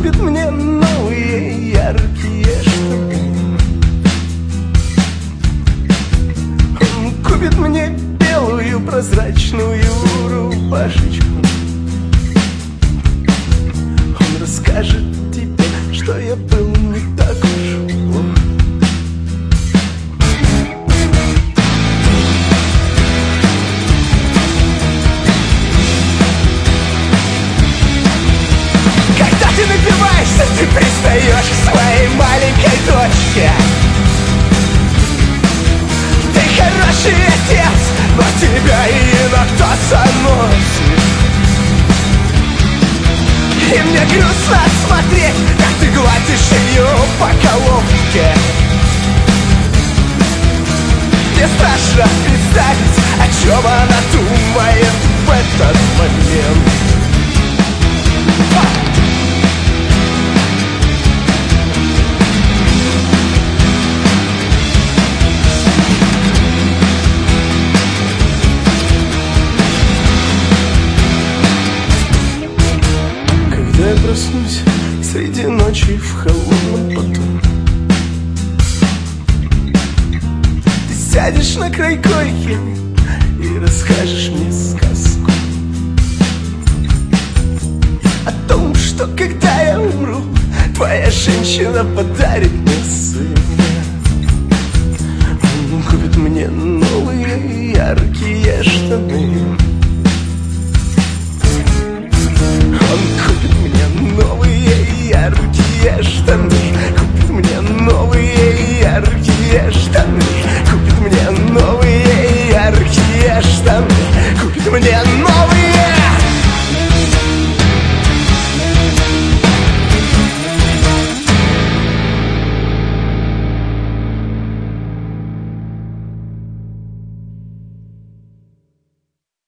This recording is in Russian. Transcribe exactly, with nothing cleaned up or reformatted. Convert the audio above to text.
купит мне новые яркие штаны. Он купит мне белую прозрачную рубашечку. Он расскажет тебе, что я был не так уж плох. Когда ты напиваешься, ты пристаешь к своей маленькой дочке. Ты хороший отец, но тебя иногда заносит. И мне грустно смотреть, как ты гладишь ее по головке. Мне страшно представить, о чем она думает в этот момент. Когда я проснусь среди ночи в холодном поту, ты сядешь на край койки и расскажешь мне сказку о том, что когда я умру, твоя женщина подарит мне сына. Он купит мне новые яркие штаны.